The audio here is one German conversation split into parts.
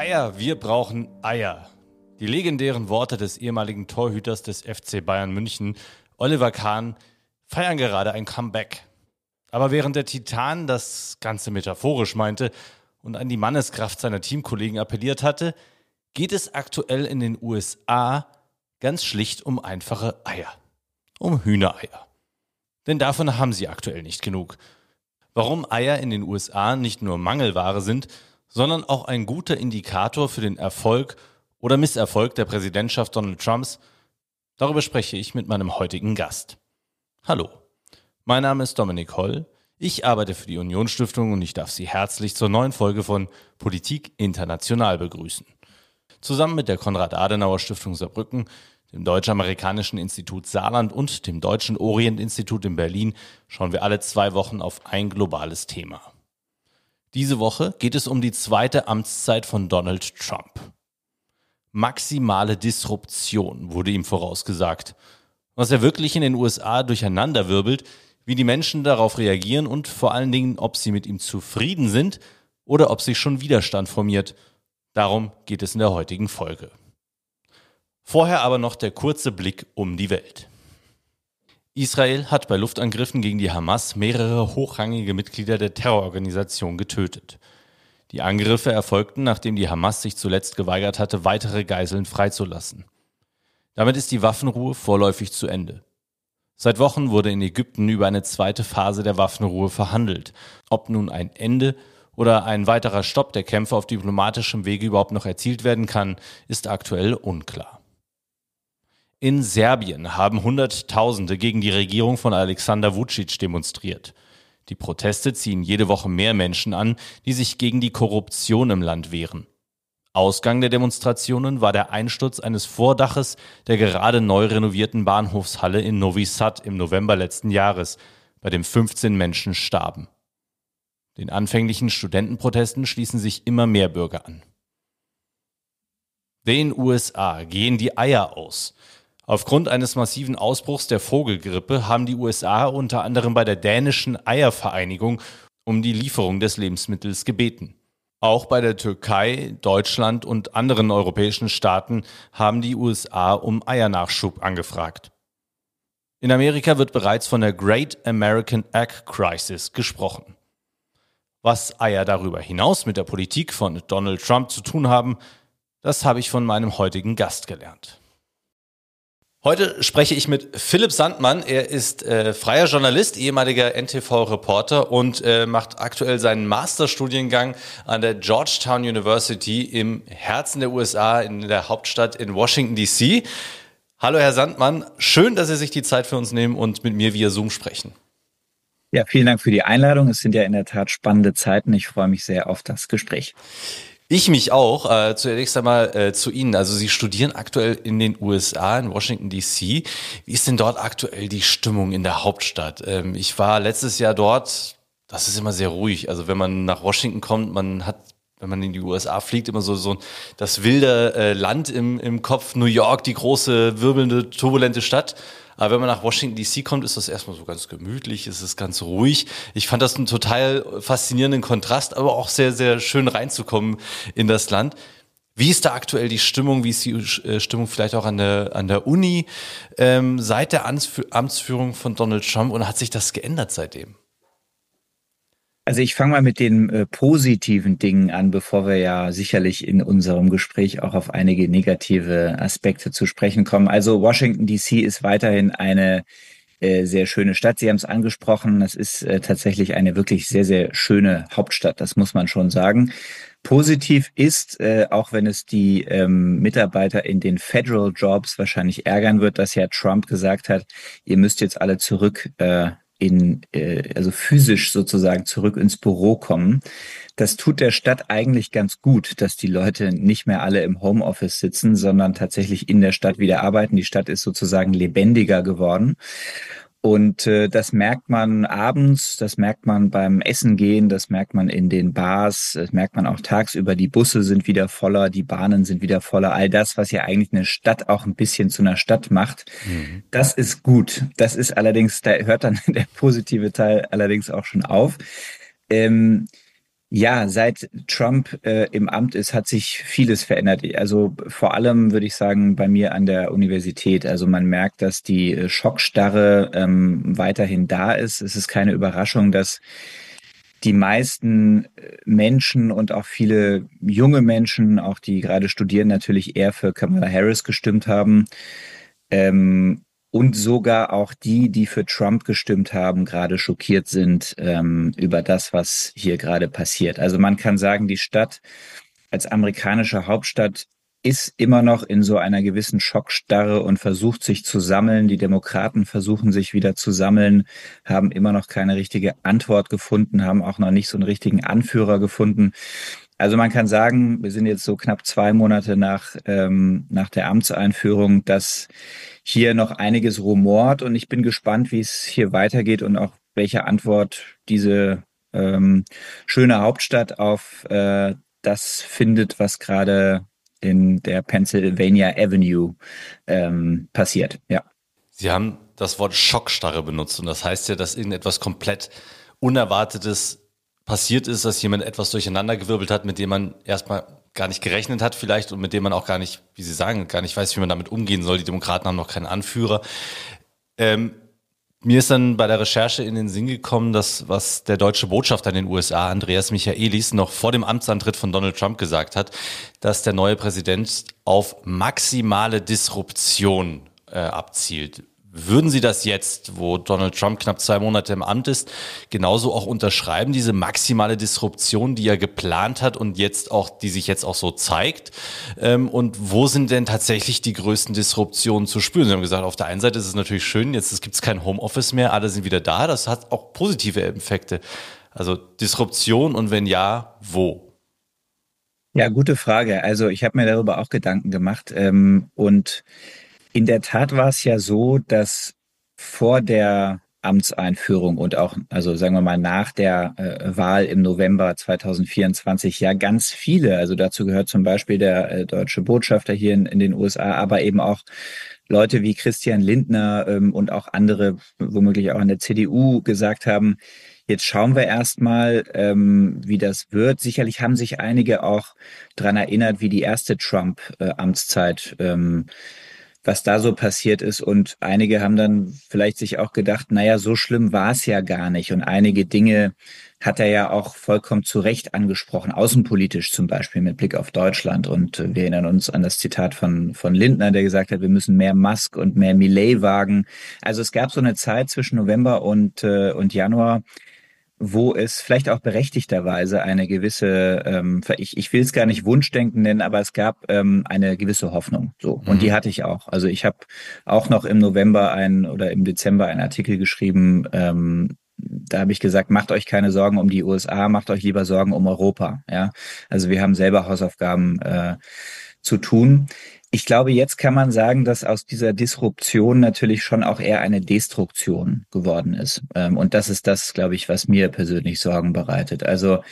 Eier, wir brauchen Eier. Die legendären Worte des ehemaligen Torhüters des FC Bayern München, Oliver Kahn, feiern gerade ein Comeback. Aber während der Titan das Ganze metaphorisch meinte und an die Manneskraft seiner Teamkollegen appelliert hatte, geht es aktuell in den USA ganz schlicht um einfache Eier. Um Hühnereier. Denn davon haben sie aktuell nicht genug. Warum Eier in den USA nicht nur Mangelware sind, sondern auch ein guter Indikator für den Erfolg oder Misserfolg der Präsidentschaft Donald Trumps, darüber spreche ich mit meinem heutigen Gast. Hallo, mein Name ist Dominik Holl, ich arbeite für die Union-Stiftung und ich darf Sie herzlich zur neuen Folge von Politik International begrüßen. Zusammen mit der Konrad-Adenauer-Stiftung Saarbrücken, dem Deutsch-Amerikanischen Institut Saarland und dem Deutschen Orient-Institut in Berlin schauen wir alle 2 Wochen auf ein globales Thema. Diese Woche geht es um die zweite Amtszeit von Donald Trump. Maximale Disruption wurde ihm vorausgesagt. Was er wirklich in den USA durcheinanderwirbelt, wie die Menschen darauf reagieren und vor allen Dingen, ob sie mit ihm zufrieden sind oder ob sich schon Widerstand formiert. Darum geht es in der heutigen Folge. Vorher aber noch der kurze Blick um die Welt. Israel hat bei Luftangriffen gegen die Hamas mehrere hochrangige Mitglieder der Terrororganisation getötet. Die Angriffe erfolgten, nachdem die Hamas sich zuletzt geweigert hatte, weitere Geiseln freizulassen. Damit ist die Waffenruhe vorläufig zu Ende. Seit Wochen wurde in Ägypten über eine zweite Phase der Waffenruhe verhandelt. Ob nun ein Ende oder ein weiterer Stopp der Kämpfe auf diplomatischem Wege überhaupt noch erzielt werden kann, ist aktuell unklar. In Serbien haben Hunderttausende gegen die Regierung von Aleksandar Vučić demonstriert. Die Proteste ziehen jede Woche mehr Menschen an, die sich gegen die Korruption im Land wehren. Ausgang der Demonstrationen war der Einsturz eines Vordaches der gerade neu renovierten Bahnhofshalle in Novi Sad im November letzten Jahres, bei dem 15 Menschen starben. Den anfänglichen Studentenprotesten schließen sich immer mehr Bürger an. Den USA gehen die Eier aus. Aufgrund eines massiven Ausbruchs der Vogelgrippe haben die USA unter anderem bei der dänischen Eiervereinigung um die Lieferung des Lebensmittels gebeten. Auch bei der Türkei, Deutschland und anderen europäischen Staaten haben die USA um Eiernachschub angefragt. In Amerika wird bereits von der Great American Egg Crisis gesprochen. Was Eier darüber hinaus mit der Politik von Donald Trump zu tun haben, das habe ich von meinem heutigen Gast gelernt. Heute spreche ich mit Philipp Sandmann. Er ist freier Journalist, ehemaliger NTV-Reporter und macht aktuell seinen Masterstudiengang an der Georgetown University im Herzen der USA, in der Hauptstadt in Washington, D.C. Hallo Herr Sandmann, schön, dass Sie sich die Zeit für uns nehmen und mit mir via Zoom sprechen. Ja, vielen Dank für die Einladung. Es sind ja in der Tat spannende Zeiten. Ich freue mich sehr auf das Gespräch. Ich mich auch. Zunächst einmal zu Ihnen. Also Sie studieren aktuell in den USA, in Washington D.C. Wie ist denn dort aktuell die Stimmung in der Hauptstadt? Ich war letztes Jahr dort. Das ist immer sehr ruhig. Also wenn man nach Washington kommt, man hat, wenn man in die USA fliegt, immer so das wilde Land im Kopf. New York, die große, wirbelnde, turbulente Stadt. Aber wenn man nach Washington D.C. kommt, ist das erstmal so ganz gemütlich, es ist ganz ruhig. Ich fand das einen total faszinierenden Kontrast, aber auch sehr, sehr schön reinzukommen in das Land. Wie ist da aktuell die Stimmung? Wie ist die Stimmung vielleicht auch an der Uni seit der Amtsführung von Donald Trump und hat sich das geändert seitdem? Also ich fange mal mit den positiven Dingen an, bevor wir ja sicherlich in unserem Gespräch auch auf einige negative Aspekte zu sprechen kommen. Also Washington D.C. ist weiterhin eine sehr schöne Stadt. Sie haben es angesprochen, es ist tatsächlich eine wirklich sehr, sehr schöne Hauptstadt, das muss man schon sagen. Positiv ist, auch wenn es die Mitarbeiter in den Federal Jobs wahrscheinlich ärgern wird, dass ja Trump gesagt hat, ihr müsst jetzt alle zurück also physisch sozusagen zurück ins Büro kommen. Das tut der Stadt eigentlich ganz gut, dass die Leute nicht mehr alle im Homeoffice sitzen, sondern tatsächlich in der Stadt wieder arbeiten. Die Stadt ist sozusagen lebendiger geworden. Und das merkt man abends, das merkt man beim Essen gehen, das merkt man in den Bars, das merkt man auch tagsüber. Die Busse sind wieder voller, die Bahnen sind wieder voller. All das, was ja eigentlich eine Stadt auch ein bisschen zu einer Stadt macht, das ist gut. Das ist allerdings, da hört dann der positive Teil allerdings auch schon auf. Ja, seit Trump im Amt ist, hat sich vieles verändert. Also vor allem würde ich sagen, bei mir an der Universität. Also man merkt, dass die Schockstarre weiterhin da ist. Es ist keine Überraschung, dass die meisten Menschen und auch viele junge Menschen, auch die gerade studieren, natürlich eher für Kamala Harris gestimmt haben. Und sogar auch die, die für Trump gestimmt haben, gerade schockiert sind über das, was hier gerade passiert. Also man kann sagen, die Stadt als amerikanische Hauptstadt ist immer noch in so einer gewissen Schockstarre und versucht sich zu sammeln. Die Demokraten versuchen sich wieder zu sammeln, haben immer noch keine richtige Antwort gefunden, haben auch noch nicht so einen richtigen Anführer gefunden. Also man kann sagen, wir sind jetzt so knapp 2 Monate nach der Amtseinführung, dass hier noch einiges rumort und ich bin gespannt, wie es hier weitergeht und auch welche Antwort diese schöne Hauptstadt auf das findet, was gerade in der Pennsylvania Avenue passiert. Ja. Sie haben das Wort Schockstarre benutzt und das heißt ja, dass irgendetwas komplett Unerwartetes passiert ist, dass jemand etwas durcheinandergewirbelt hat, mit dem man erstmal gar nicht gerechnet hat vielleicht und mit dem man auch gar nicht, wie Sie sagen, gar nicht weiß, wie man damit umgehen soll. Die Demokraten haben noch keinen Anführer. Ähm, Mir ist dann bei der Recherche in den Sinn gekommen, dass was der deutsche Botschafter in den USA, Andreas Michaelis, noch vor dem Amtsantritt von Donald Trump gesagt hat, dass der neue Präsident auf maximale Disruption abzielt. Würden Sie das jetzt, wo Donald Trump knapp 2 Monate im Amt ist, genauso auch unterschreiben, diese maximale Disruption, die er geplant hat und jetzt auch, die sich jetzt auch so zeigt? Und wo sind denn tatsächlich die größten Disruptionen zu spüren? Sie haben gesagt, auf der einen Seite ist es natürlich schön, jetzt gibt es kein Homeoffice mehr, alle sind wieder da. Das hat auch positive Effekte. Also Disruption und wenn ja, wo? Ja, gute Frage. Also ich habe mir darüber auch Gedanken gemacht und in der Tat war es ja so, dass vor der Amtseinführung und auch, also sagen wir mal, nach der Wahl im November 2024 ja ganz viele, also dazu gehört zum Beispiel der deutsche Botschafter hier in den USA, aber eben auch Leute wie Christian Lindner und auch andere, womöglich auch in der CDU, gesagt haben, jetzt schauen wir erstmal, wie das wird. Sicherlich haben sich einige auch dran erinnert, wie die erste Trump-Amtszeit was da so passiert ist. Und einige haben dann vielleicht sich auch gedacht, naja, so schlimm war es ja gar nicht. Und einige Dinge hat er ja auch vollkommen zu Recht angesprochen, außenpolitisch zum Beispiel mit Blick auf Deutschland. Und wir erinnern uns an das Zitat von Lindner, der gesagt hat, wir müssen mehr Musk und mehr Milei wagen. Also es gab so eine Zeit zwischen November und Januar, wo es vielleicht auch berechtigterweise eine gewisse, ich will es gar nicht Wunschdenken nennen, aber es gab eine gewisse Hoffnung. So. Und die Mhm. hatte ich auch. Also ich habe auch noch im November oder im Dezember einen Artikel geschrieben, da habe ich gesagt, macht euch keine Sorgen um die USA, macht euch lieber Sorgen um Europa. Ja, also wir haben selber Hausaufgaben zu tun. Ich glaube, jetzt kann man sagen, dass aus dieser Disruption natürlich schon auch eher eine Destruktion geworden ist. Und das ist das, glaube ich, was mir persönlich Sorgen bereitet. Also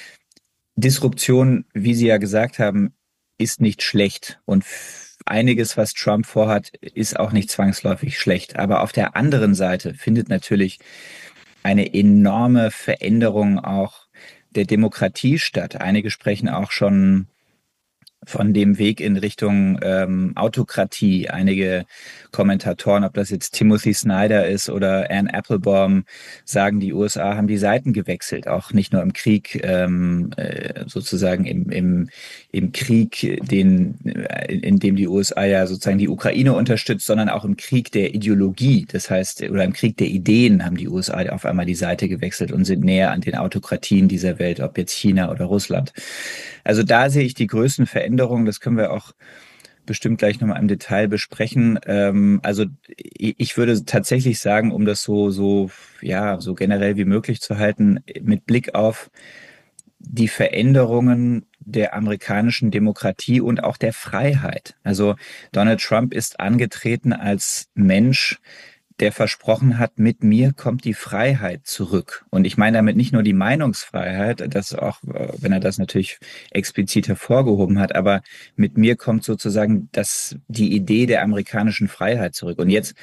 Disruption, wie Sie ja gesagt haben, ist nicht schlecht. Und einiges, was Trump vorhat, ist auch nicht zwangsläufig schlecht. Aber auf der anderen Seite findet natürlich eine enorme Veränderung auch der Demokratie statt. Einige sprechen auch schon von dem Weg in Richtung Autokratie. Einige Kommentatoren, ob das jetzt Timothy Snyder ist oder Ann Applebaum, sagen, die USA haben die Seiten gewechselt, auch nicht nur im Krieg, sozusagen im Krieg, in dem die USA ja sozusagen die Ukraine unterstützt, sondern auch im Krieg der Ideologie. Das heißt, oder im Krieg der Ideen haben die USA auf einmal die Seite gewechselt und sind näher an den Autokratien dieser Welt, ob jetzt China oder Russland. Also da sehe ich die größten Veränderungen. Das können wir auch bestimmt gleich nochmal im Detail besprechen. Also ich würde tatsächlich sagen, um das ja, so generell wie möglich zu halten, mit Blick auf die Veränderungen der amerikanischen Demokratie und auch der Freiheit. Also Donald Trump ist angetreten als Mensch, der versprochen hat, mit mir kommt die Freiheit zurück. Und ich meine damit nicht nur die Meinungsfreiheit, das auch, wenn er das natürlich explizit hervorgehoben hat, aber mit mir kommt sozusagen die Idee der amerikanischen Freiheit zurück. Und jetzt,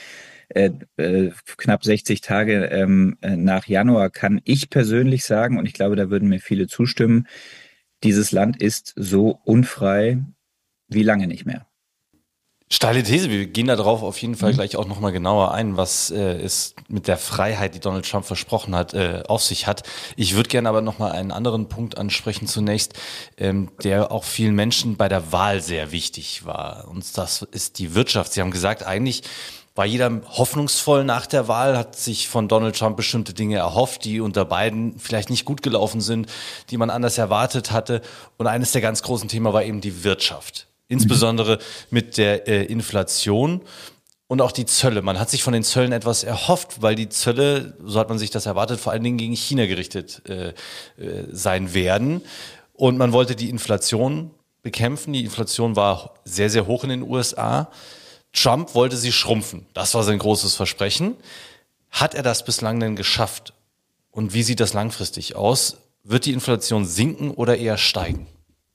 knapp 60 Tage nach Januar, kann ich persönlich sagen, und ich glaube, da würden mir viele zustimmen, dieses Land ist so unfrei wie lange nicht mehr. Steile These, wir gehen da drauf auf jeden Fall gleich auch nochmal genauer ein, was es mit der Freiheit, die Donald Trump versprochen hat, auf sich hat. Ich würde gerne aber nochmal einen anderen Punkt ansprechen zunächst, der auch vielen Menschen bei der Wahl sehr wichtig war. Und das ist die Wirtschaft. Sie haben gesagt, eigentlich war jeder hoffnungsvoll nach der Wahl, hat sich von Donald Trump bestimmte Dinge erhofft, die unter Biden vielleicht nicht gut gelaufen sind, die man anders erwartet hatte. Und eines der ganz großen Themen war eben die Wirtschaft. Insbesondere mit der Inflation und auch die Zölle. Man hat sich von den Zöllen etwas erhofft, weil die Zölle, so hat man sich das erwartet, vor allen Dingen gegen China gerichtet sein werden. Und man wollte die Inflation bekämpfen. Die Inflation war sehr, sehr hoch in den USA. Trump wollte sie schrumpfen. Das war sein großes Versprechen. Hat er das bislang denn geschafft? Und wie sieht das langfristig aus? Wird die Inflation sinken oder eher steigen?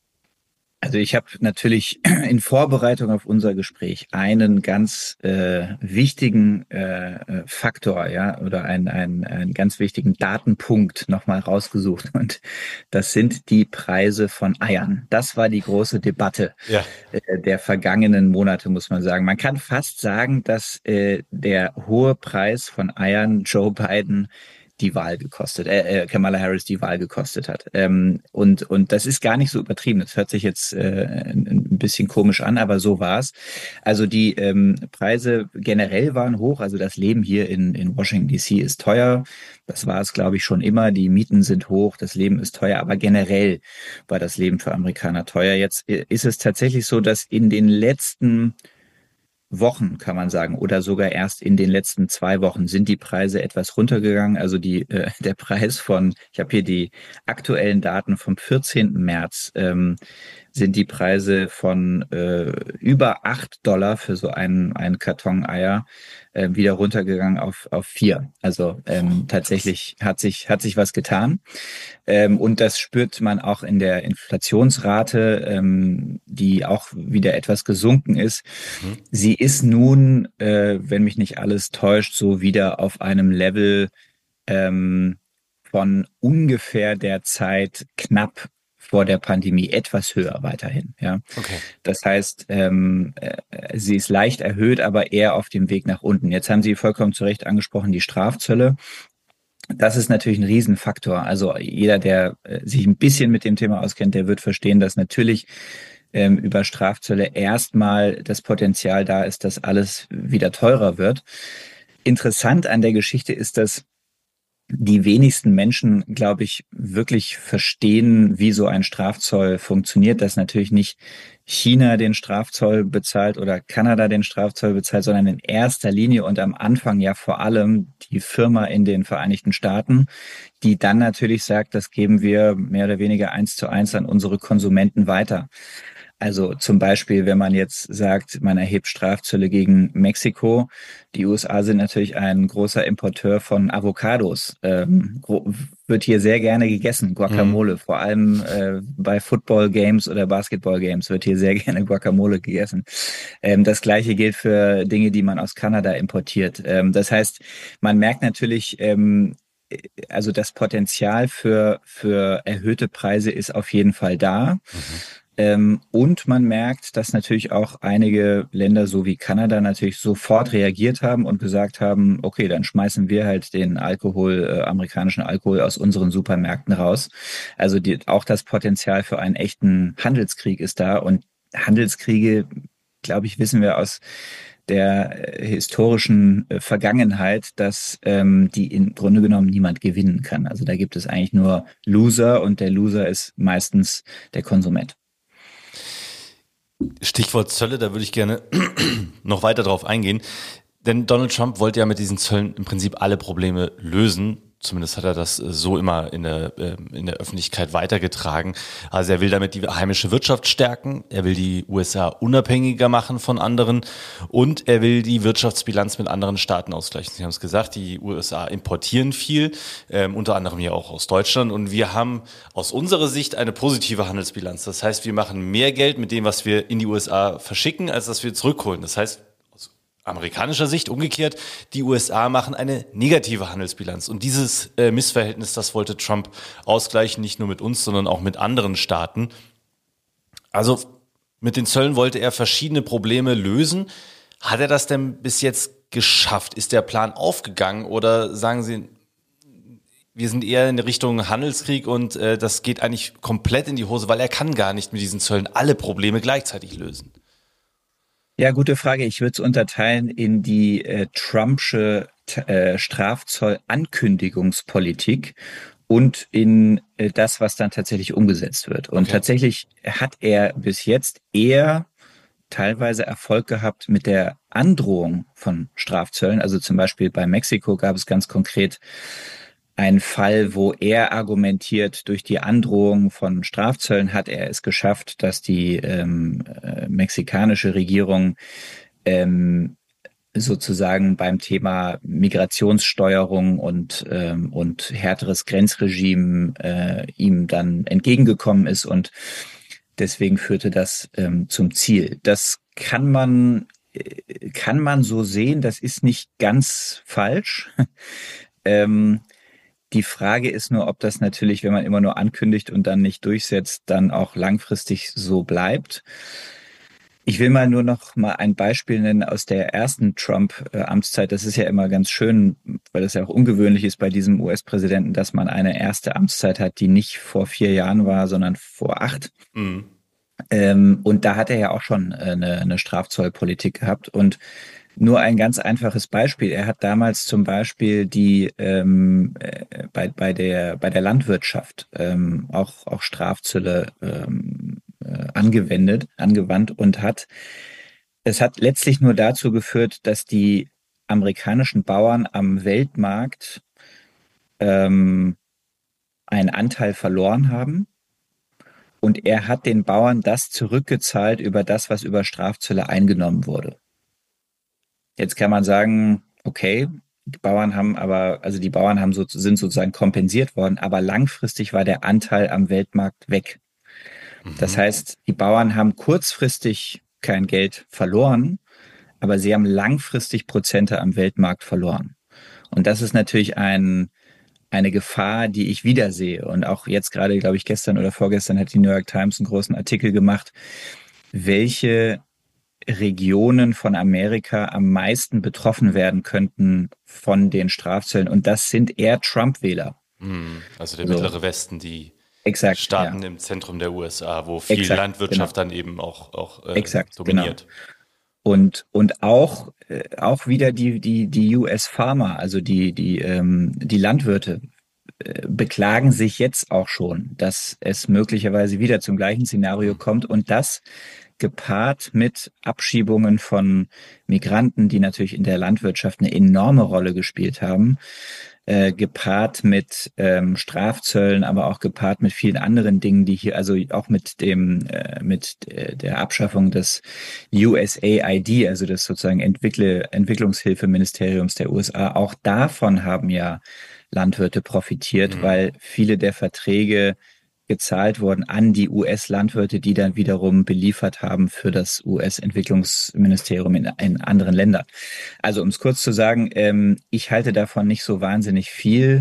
Also ich habe natürlich in Vorbereitung auf unser Gespräch einen ganz wichtigen Faktor, ja, oder einen ganz wichtigen Datenpunkt nochmal rausgesucht. Und das sind die Preise von Eiern. Das war die große Debatte der vergangenen Monate, muss man sagen. Man kann fast sagen, dass der hohe Preis von Eiern Joe Biden die Wahl gekostet, Kamala Harris die Wahl gekostet hat. Und das ist gar nicht so übertrieben. Das hört sich jetzt ein bisschen komisch an, aber so war's. Also die Preise generell waren hoch. Also das Leben hier in Washington DC ist teuer. Das war es, glaube ich, schon immer. Die Mieten sind hoch, das Leben ist teuer, aber generell war das Leben für Amerikaner teuer. Jetzt ist es tatsächlich so, dass in den letzten Wochen, kann man sagen, oder sogar erst in den letzten 2 Wochen sind die Preise etwas runtergegangen. Also der Preis ich habe hier die aktuellen Daten vom 14. März, sind die Preise von über $8 für so einen Karton Eier wieder runtergegangen auf 4. Also tatsächlich hat sich was getan. Und das spürt man auch in der Inflationsrate, die auch wieder etwas gesunken ist. Sie ist nun, wenn mich nicht alles täuscht, so wieder auf einem Level von ungefähr der Zeit knapp vor der Pandemie, etwas höher weiterhin. Ja, Okay. das heißt, sie ist leicht erhöht, aber eher auf dem Weg nach unten. Jetzt haben Sie vollkommen zu Recht angesprochen, die Strafzölle. Das ist natürlich ein Riesenfaktor. Also jeder, der sich ein bisschen mit dem Thema auskennt, der wird verstehen, dass natürlich über Strafzölle erstmal das Potenzial da ist, dass alles wieder teurer wird. Interessant an der Geschichte ist, dass die wenigsten Menschen, glaube ich, wirklich verstehen, wie so ein Strafzoll funktioniert, dass natürlich nicht China den Strafzoll bezahlt oder Kanada den Strafzoll bezahlt, sondern in erster Linie und am Anfang ja vor allem die Firma in den Vereinigten Staaten, die dann natürlich sagt, das geben wir mehr oder weniger 1:1 an unsere Konsumenten weiter. Also zum Beispiel, wenn man jetzt sagt, man erhebt Strafzölle gegen Mexiko. Die USA sind natürlich ein großer Importeur von Avocados. Wird hier sehr gerne gegessen, Guacamole. Vor allem bei Football Games oder Basketball Games wird hier sehr gerne Guacamole gegessen. Das Gleiche gilt für Dinge, die man aus Kanada importiert. Das heißt, man merkt natürlich, also das Potenzial für erhöhte Preise ist auf jeden Fall da. Und man merkt, dass natürlich auch einige Länder, so wie Kanada, natürlich sofort reagiert haben und gesagt haben, okay, dann schmeißen wir halt den amerikanischen Alkohol aus unseren Supermärkten raus. Also auch das Potenzial für einen echten Handelskrieg ist da. Und Handelskriege, glaube ich, wissen wir aus der historischen Vergangenheit, dass die im Grunde genommen niemand gewinnen kann. Also da gibt es eigentlich nur Loser und der Loser ist meistens der Konsument. Stichwort Zölle, da würde ich gerne noch weiter drauf eingehen. Denn Donald Trump wollte ja mit diesen Zöllen im Prinzip alle Probleme lösen. Zumindest hat er das so immer in der Öffentlichkeit weitergetragen. Also er will damit die heimische Wirtschaft stärken, er will die USA unabhängiger machen von anderen und er will die Wirtschaftsbilanz mit anderen Staaten ausgleichen. Sie haben es gesagt, die USA importieren viel, unter anderem ja auch aus Deutschland, und wir haben aus unserer Sicht eine positive Handelsbilanz. Das heißt, wir machen mehr Geld mit dem, was wir in die USA verschicken, als dass wir zurückholen. Das heißt, amerikanischer Sicht umgekehrt, die USA machen eine negative Handelsbilanz. Und dieses Missverhältnis, das wollte Trump ausgleichen, nicht nur mit uns, sondern auch mit anderen Staaten. Also mit den Zöllen wollte er verschiedene Probleme lösen. Hat er das denn bis jetzt geschafft? Ist der Plan aufgegangen oder sagen Sie, wir sind eher in Richtung Handelskrieg und das geht eigentlich komplett in die Hose, weil er kann gar nicht mit diesen Zöllen alle Probleme gleichzeitig lösen? Ja, gute Frage. Ich würde es unterteilen in die Trumpsche Strafzoll-Ankündigungspolitik und in das, was dann tatsächlich umgesetzt wird. Und tatsächlich hat er bis jetzt eher teilweise Erfolg gehabt mit der Androhung von Strafzöllen. Also zum Beispiel bei Mexiko gab es ganz konkret ein Fall, wo er argumentiert, durch die Androhung von Strafzöllen hat er es geschafft, dass die mexikanische Regierung sozusagen beim Thema Migrationssteuerung und härteres Grenzregime ihm dann entgegengekommen ist, und deswegen führte das zum Ziel. Das kann man so sehen, das ist nicht ganz falsch. Die Frage ist nur, ob das natürlich, wenn man immer nur ankündigt und dann nicht durchsetzt, dann auch langfristig so bleibt. Ich will nur noch mal ein Beispiel nennen aus der ersten Trump-Amtszeit. Das ist ja immer ganz schön, weil das ja auch ungewöhnlich ist bei diesem US-Präsidenten, dass man eine erste Amtszeit hat, die nicht vor 4 Jahren war, sondern vor 8. Mhm. Und da hat er ja auch schon eine Strafzollpolitik gehabt. Und nur ein ganz einfaches Beispiel. Er hat damals zum Beispiel die bei der Landwirtschaft auch Strafzölle angewandt und es hat letztlich nur dazu geführt, dass die amerikanischen Bauern am Weltmarkt einen Anteil verloren haben. Und er hat den Bauern das zurückgezahlt über das, was über Strafzölle eingenommen wurde. Jetzt kann man sagen, okay, die Bauern sind sozusagen kompensiert worden, aber langfristig war der Anteil am Weltmarkt weg. Das heißt, die Bauern haben kurzfristig kein Geld verloren, aber sie haben langfristig Prozente am Weltmarkt verloren. Und das ist natürlich eine Gefahr, die ich wiedersehe. Und auch jetzt gerade, glaube ich, gestern oder vorgestern hat die New York Times einen großen Artikel gemacht, welche Regionen von Amerika am meisten betroffen werden könnten von den Strafzöllen. Und das sind eher Trump-Wähler. Also der mittlere Westen, die Staaten im Zentrum der USA, wo viel Landwirtschaft dann eben auch dominiert. Genau. Und auch wieder die US-Farmer, also die Landwirte, beklagen sich jetzt auch schon, dass es möglicherweise wieder zum gleichen Szenario kommt, und das gepaart mit Abschiebungen von Migranten, die natürlich in der Landwirtschaft eine enorme Rolle gespielt haben, gepaart mit Strafzöllen, aber auch gepaart mit vielen anderen Dingen, die hier, also auch mit der Abschaffung des USAID, also des sozusagen Entwicklungshilfeministeriums der USA, auch davon haben ja Landwirte profitiert, weil viele der Verträge gezahlt wurden an die US-Landwirte, die dann wiederum beliefert haben für das US-Entwicklungsministerium in anderen Ländern. Also um es kurz zu sagen, ich halte davon nicht so wahnsinnig viel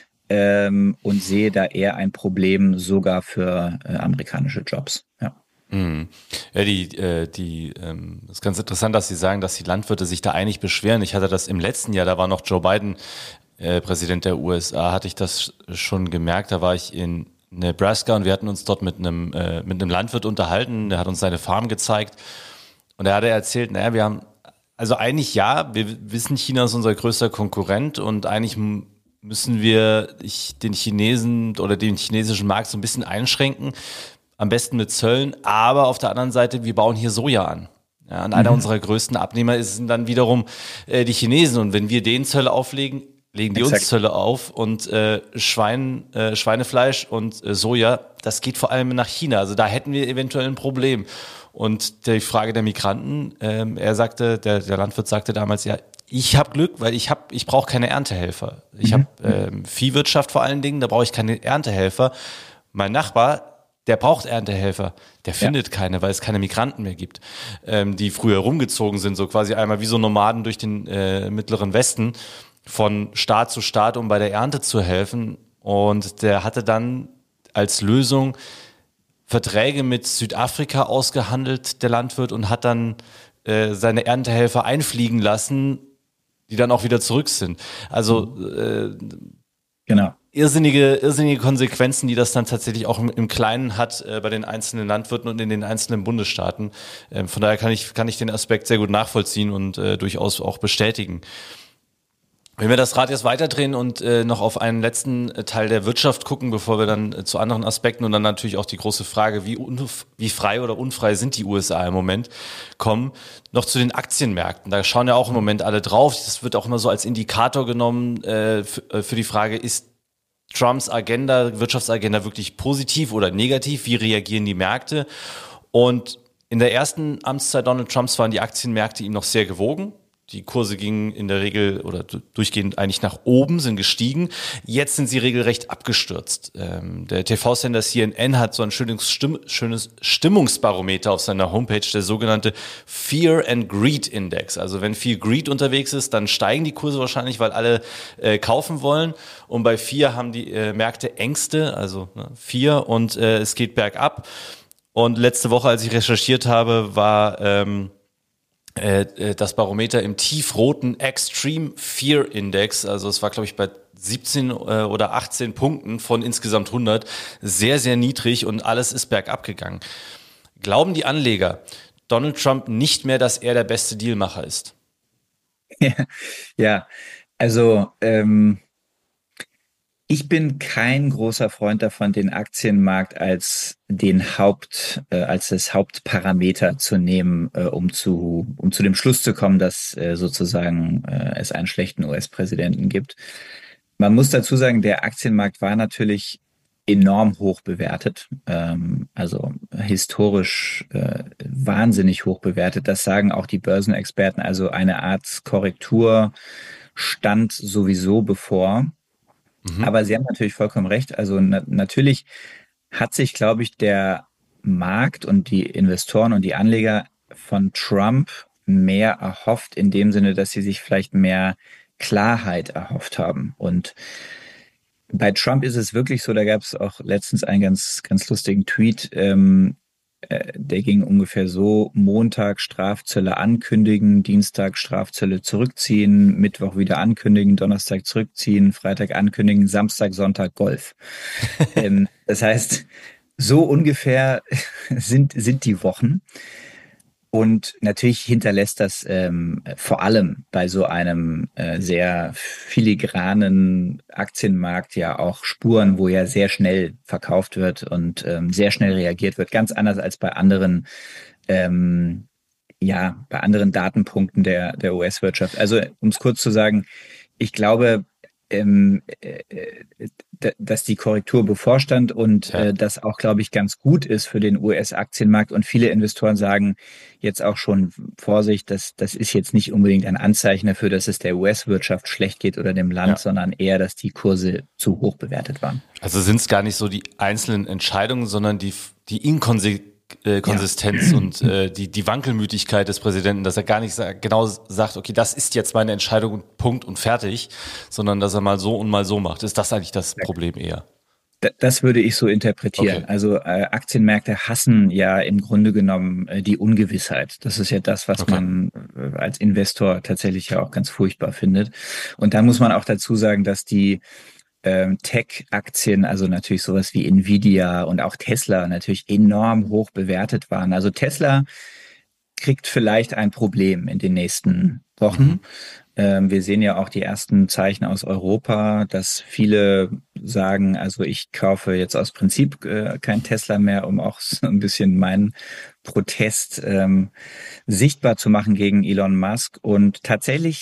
und sehe da eher ein Problem sogar für amerikanische Jobs. Ja. Ja, das ist ganz interessant, dass Sie sagen, dass die Landwirte sich da eigentlich beschweren. Ich hatte das im letzten Jahr, da war noch Joe Biden Präsident der USA, hatte ich das schon gemerkt. Da war ich in Nebraska und wir hatten uns dort mit einem Landwirt unterhalten, der hat uns seine Farm gezeigt und er hatte erzählt, naja, wir haben, also eigentlich wir wissen, China ist unser größter Konkurrent und eigentlich müssen wir den Chinesen oder den chinesischen Markt so ein bisschen einschränken, am besten mit Zöllen, aber auf der anderen Seite, wir bauen hier Soja an. Ja, und einer unserer größten Abnehmer sind dann wiederum die Chinesen, und wenn wir denen Zölle auflegen, legen die uns Exakt. Zölle auf und Schweinefleisch und Soja, das geht vor allem nach China. Also da hätten wir eventuell ein Problem. Und die Frage der Migranten, er sagte, der Landwirt sagte damals, ja, ich habe Glück, weil ich brauche keine Erntehelfer. Ich habe Viehwirtschaft vor allen Dingen, da brauche ich keine Erntehelfer. Mein Nachbar, der braucht Erntehelfer. Der Ja. findet keine, weil es keine Migranten mehr gibt, die früher rumgezogen sind, so quasi einmal wie so Nomaden durch den Mittleren Westen von Staat zu Staat, um bei der Ernte zu helfen. Und der hatte dann als Lösung Verträge mit Südafrika ausgehandelt, der Landwirt, und hat dann seine Erntehelfer einfliegen lassen, die dann auch wieder zurück sind. Also Genau. irrsinnige Konsequenzen, die das dann tatsächlich auch im Kleinen hat bei den einzelnen Landwirten und in den einzelnen Bundesstaaten. Von daher kann ich den Aspekt sehr gut nachvollziehen und durchaus auch bestätigen. Wenn wir das Rad jetzt weiterdrehen und noch auf einen letzten Teil der Wirtschaft gucken, bevor wir dann zu anderen Aspekten und dann natürlich auch die große Frage, wie frei oder unfrei sind die USA im Moment, kommen, noch zu den Aktienmärkten. Da schauen ja auch im Moment alle drauf. Das wird auch immer so als Indikator genommen für die Frage, ist Trumps Agenda, Wirtschaftsagenda wirklich positiv oder negativ? Wie reagieren die Märkte? Und in der ersten Amtszeit Donald Trumps waren die Aktienmärkte ihm noch sehr gewogen. Die Kurse gingen in der Regel oder durchgehend eigentlich nach oben, sind gestiegen. Jetzt sind sie regelrecht abgestürzt. Der TV-Sender CNN hat so ein schönes Stimmungsbarometer auf seiner Homepage, der sogenannte Fear and Greed Index. Also wenn viel Greed unterwegs ist, dann steigen die Kurse wahrscheinlich, weil alle kaufen wollen. Und bei Fear haben die Märkte Ängste, also Fear, und es geht bergab. Und letzte Woche, als ich recherchiert habe, war das Barometer im tiefroten Extreme Fear Index, also es war, glaube ich, bei 17 oder 18 Punkten von insgesamt 100, sehr, sehr niedrig, und alles ist bergab gegangen. Glauben die Anleger Donald Trump nicht mehr, dass er der beste Dealmacher ist? Ja, ja. Also ich bin kein großer Freund davon, den Aktienmarkt als als das Hauptparameter zu nehmen, um zu dem Schluss zu kommen, dass sozusagen es einen schlechten US-Präsidenten gibt. Man muss dazu sagen, der Aktienmarkt war natürlich enorm hoch bewertet, also historisch wahnsinnig hoch bewertet. Das sagen auch die Börsenexperten. Also eine Art Korrektur stand sowieso bevor. Mhm. Aber Sie haben natürlich vollkommen recht. Also natürlich hat sich, glaube ich, der Markt und die Investoren und die Anleger von Trump mehr erhofft, in dem Sinne, dass sie sich vielleicht mehr Klarheit erhofft haben. Und bei Trump ist es wirklich so, da gab es auch letztens einen ganz lustigen Tweet, der ging ungefähr so: Montag Strafzölle ankündigen, Dienstag Strafzölle zurückziehen, Mittwoch wieder ankündigen, Donnerstag zurückziehen, Freitag ankündigen, Samstag, Sonntag Golf. Das heißt, so ungefähr sind die Wochen. Und natürlich hinterlässt das vor allem bei so einem sehr filigranen Aktienmarkt ja auch Spuren, wo ja sehr schnell verkauft wird und sehr schnell reagiert wird. Ganz anders als bei ähm, ja, bei anderen Datenpunkten der US-Wirtschaft. Also, um es kurz zu sagen, ich glaube, ähm, äh, dass die Korrektur bevorstand und Ja. das auch, glaube ich, ganz gut ist für den US-Aktienmarkt. Und viele Investoren sagen jetzt auch schon: Vorsicht, das ist jetzt nicht unbedingt ein Anzeichen dafür, dass es der US-Wirtschaft schlecht geht oder dem Land, Ja. sondern eher, dass die Kurse zu hoch bewertet waren. Also sind es gar nicht so die einzelnen Entscheidungen, sondern die Inkonsistenz und die Wankelmütigkeit des Präsidenten, dass er gar nicht genau sagt, okay, das ist jetzt meine Entscheidung, Punkt und fertig, sondern dass er mal so und mal so macht. Ist das eigentlich das Problem eher? Das würde ich so interpretieren. Okay, Also Aktienmärkte hassen ja im Grunde genommen die Ungewissheit. Das ist ja das, was okay. man als Investor tatsächlich ja auch ganz furchtbar findet. Und dann muss man auch dazu sagen, dass die Tech-Aktien, also natürlich sowas wie Nvidia und auch Tesla, natürlich enorm hoch bewertet waren. Also Tesla kriegt vielleicht ein Problem in den nächsten Mhm. Wochen. Wir sehen ja auch die ersten Zeichen aus Europa, dass viele sagen, also ich kaufe jetzt aus Prinzip kein Tesla mehr, um auch so ein bisschen meinen Protest sichtbar zu machen gegen Elon Musk. Und tatsächlich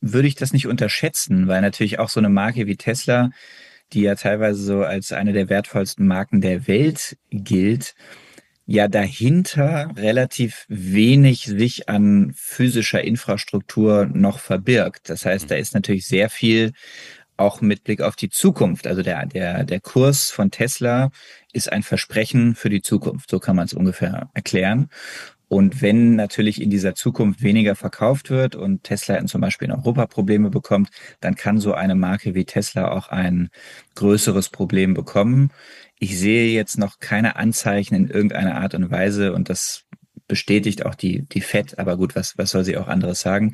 würde ich das nicht unterschätzen, weil natürlich auch so eine Marke wie Tesla, die ja teilweise so als eine der wertvollsten Marken der Welt gilt, ja dahinter relativ wenig sich an physischer Infrastruktur noch verbirgt. Das heißt, da ist natürlich sehr viel auch mit Blick auf die Zukunft. Also der Kurs von Tesla ist ein Versprechen für die Zukunft. So kann man es ungefähr erklären. Und wenn natürlich in dieser Zukunft weniger verkauft wird und Tesla zum Beispiel in Europa Probleme bekommt, dann kann so eine Marke wie Tesla auch ein größeres Problem bekommen. Ich sehe jetzt noch keine Anzeichen in irgendeiner Art und Weise, und das bestätigt auch die Fed, aber gut, was soll sie auch anderes sagen,